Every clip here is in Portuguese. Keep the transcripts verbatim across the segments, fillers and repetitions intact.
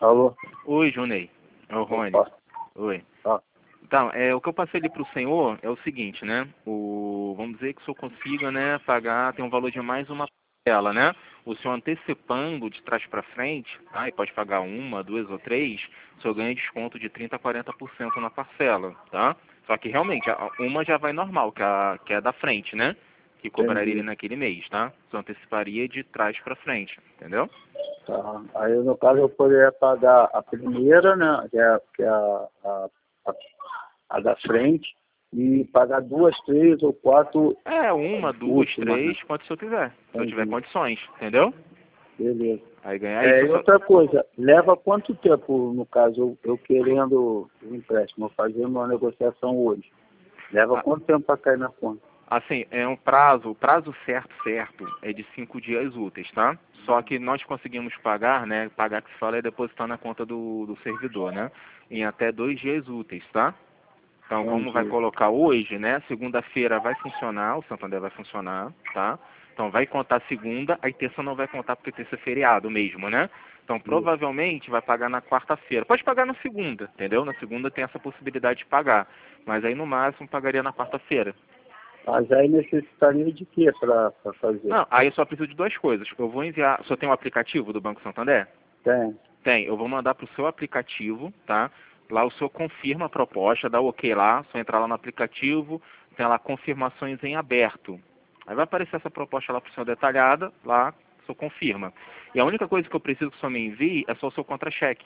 Alô? Oi, Junei. É o Rony. Opa. Oi. Tá. Então, é, o que eu passei ali para o senhor é o seguinte, né? O, vamos dizer que o senhor consiga, né, pagar, tem um valor de mais uma parcela, né? O senhor antecipando de trás para frente, tá? E pode pagar uma, duas ou três, o senhor ganha desconto de trinta a quarenta por cento na parcela, tá? Só que realmente, a- uma já vai normal, que é, a, que é da frente, né? Que cobraria ele Entendi. naquele mês, tá? O senhor anteciparia de trás para frente, entendeu? Tá. Aí, no caso, eu poderia pagar a primeira, né? Que é, que é a, a, a, a da frente, e pagar duas, três ou quatro É, uma, duas, últimas, né? três, quanto o senhor quiser. Se eu tiver Entendi. condições, entendeu? Beleza. Aí ganhar É, isso. e Só... outra coisa, leva quanto tempo, no caso, eu, eu querendo o empréstimo, fazendo uma negociação hoje? Leva Ah, quanto tempo para cair na conta? assim, é um prazo, o prazo certo, certo, é de cinco dias úteis, tá? Só que nós conseguimos pagar, né? Pagar que se fala é depositar na conta do, do servidor, né? Em até dois dias úteis, tá? Então, como vai Entendi. colocar hoje, né? Segunda-feira vai funcionar, o Santander vai funcionar, tá? Então, vai contar segunda, aí terça não vai contar porque terça é feriado mesmo, né? Então, Isso. provavelmente vai pagar na quarta-feira. Pode pagar na segunda, entendeu? Na segunda tem essa possibilidade de pagar. Mas aí, no máximo, pagaria na quarta-feira. Mas aí necessitaria de quê para fazer? Não, aí eu só preciso de duas coisas. Eu vou enviar... Só tem um aplicativo do Banco Santander? Tem. Tem, eu vou mandar para o seu aplicativo, tá? Lá o senhor confirma a proposta, dá o ok lá, só entrar lá no aplicativo, tem lá confirmações em aberto. Aí vai aparecer essa proposta lá para o senhor detalhada, lá o senhor confirma. E a única coisa que eu preciso que o senhor me envie é só o seu contra-cheque,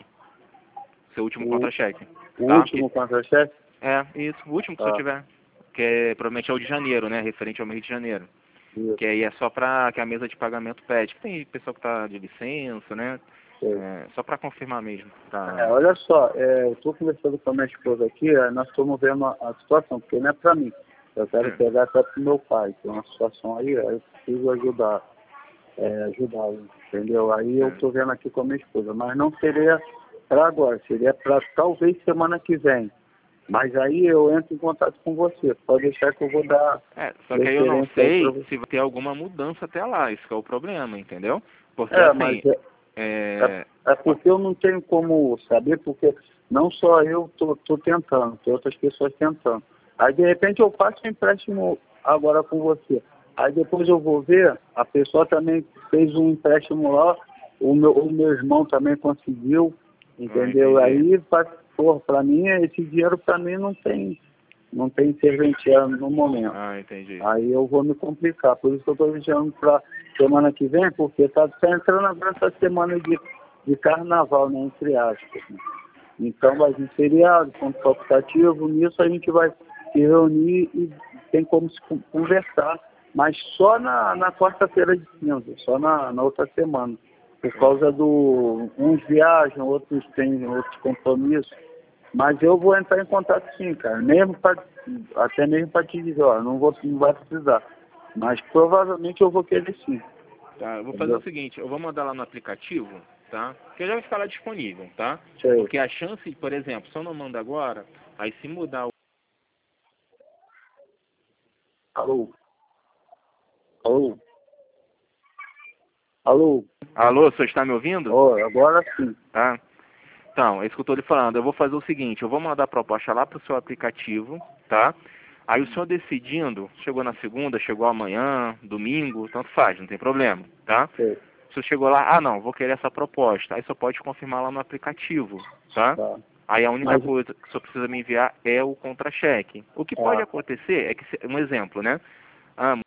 seu último O, contra-cheque, o tá? Que, último contra-cheque? é, isso, o último que o senhor Tá. tiver, que é, provavelmente é o de janeiro, né? Referente ao mês de janeiro. Isso. Que aí é só para que a mesa de pagamento pede. Que tem pessoa que está de licença, né? Sei. É, só para confirmar mesmo. É, Tá. olha só, é, eu estou conversando com a minha esposa aqui, é, nós estamos vendo a, a situação, porque não é para mim. Eu quero É. pegar até para o meu pai. Tem uma situação aí, aí eu preciso ajudar, é, ajudá-lo, entendeu? Aí eu É. estou vendo aqui com a minha esposa, mas não seria para agora, seria para talvez semana que vem. Mas aí eu entro em contato com você. Pode deixar que eu vou dar É, só que aí eu não referência aí para sei você. se vai ter alguma mudança até lá, isso que é o problema, entendeu? Porque É, mas assim, é, é, é, é porque eu não tenho como saber, porque não só eu estou tentando, tem outras pessoas tentando. Aí de repente eu faço um empréstimo agora com você. Aí depois eu vou ver, a pessoa também fez um empréstimo lá, o meu, o meu irmão também conseguiu, ah, entendeu? entendi. Aí, para mim, esse dinheiro para mim não tem, não tem serventia no momento. Ah, entendi. Aí eu vou me complicar. Por isso que eu estou deixando para semana que vem, porque está tá entrando agora essa semana de, de carnaval, né, entre aspas. Né? Então vai vir feriado, ponto facultativo, nisso a gente vai se reunir e tem como se con- conversar, mas só na, na quarta-feira de cinza, só na, na outra semana. Por causa do. Uns viajam, outros têm outros compromissos. Mas eu vou entrar em contato sim, cara. Mesmo pra, até mesmo para te dizer, ó, não, vou, não vai precisar. Mas provavelmente eu vou querer sim. Tá, eu vou fazer o Entendeu? seguinte, eu vou mandar lá no aplicativo, tá? Que já vai ficar lá disponível, tá? Sei. Porque a chance, por exemplo, se eu não mando agora, aí se mudar o... Alô? Alô? Alô? Alô, o senhor está me ouvindo? Ó, agora sim. Tá? Então, é isso que eu estou lhe falando. Eu vou fazer o seguinte, eu vou mandar a proposta lá para o seu aplicativo, tá? Aí o senhor decidindo, chegou na segunda, chegou amanhã, domingo, tanto faz, não tem problema, tá? Sei. Se você chegou lá, ah não, vou querer essa proposta, aí só pode confirmar lá no aplicativo, tá? Tá. Aí a única Mas, coisa que o senhor precisa me enviar é o contra-cheque. O que pode ah, acontecer é que, se- um exemplo, né? Ah,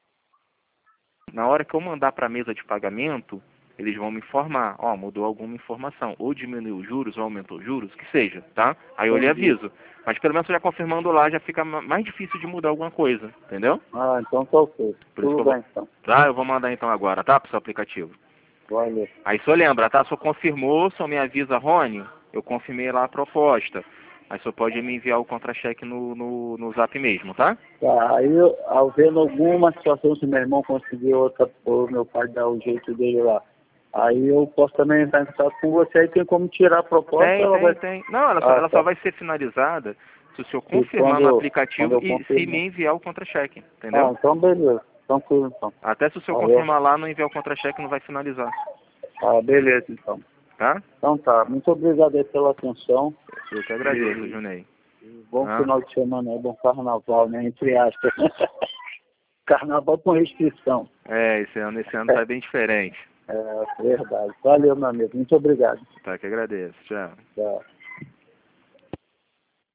na hora que eu mandar para a mesa de pagamento, eles vão me informar, ó, mudou alguma informação, ou diminuiu os juros, ou aumentou os juros, que seja, tá? Aí eu lhe entendi. aviso. Mas pelo menos já confirmando lá, já fica ma- mais difícil de mudar alguma coisa, entendeu? Ah, então tá ok. Por isso que Tudo eu vou... bem então. Tá, eu vou mandar então agora, tá, pro seu aplicativo. Valeu. Aí só lembra, tá? Só confirmou, só me avisa, Rony, eu confirmei lá a proposta. Aí só pode me enviar o contra-cheque no, no, no zap mesmo, tá? Tá, aí eu, ao vendo alguma situação, se meu irmão conseguir outra, ou meu pai dar o jeito dele lá, aí eu posso também entrar em contato com você, aí tem como tirar a proposta, Tem, ela vai... tem, tem. Não, ela só, Ah, ela só tá. vai ser finalizada se o senhor E confirmar no quando, quando aplicativo eu e se confirmo. me enviar o contra-cheque, Ah, entendeu? então beleza. Tranquilo então. Até se o senhor Valeu. confirmar lá, não enviar o contra-cheque, não vai finalizar. Ah, beleza então. tá? Então tá, muito obrigado aí pela atenção. Eu que agradeço, e... Junei. Bom ah. final de semana, né? Bom carnaval, né? Entre aspas. Carnaval com restrição. É, esse ano, esse ano tá bem diferente. É, verdade. Valeu, meu amigo. Muito obrigado. Tá, que agradeço. Tchau. Tchau.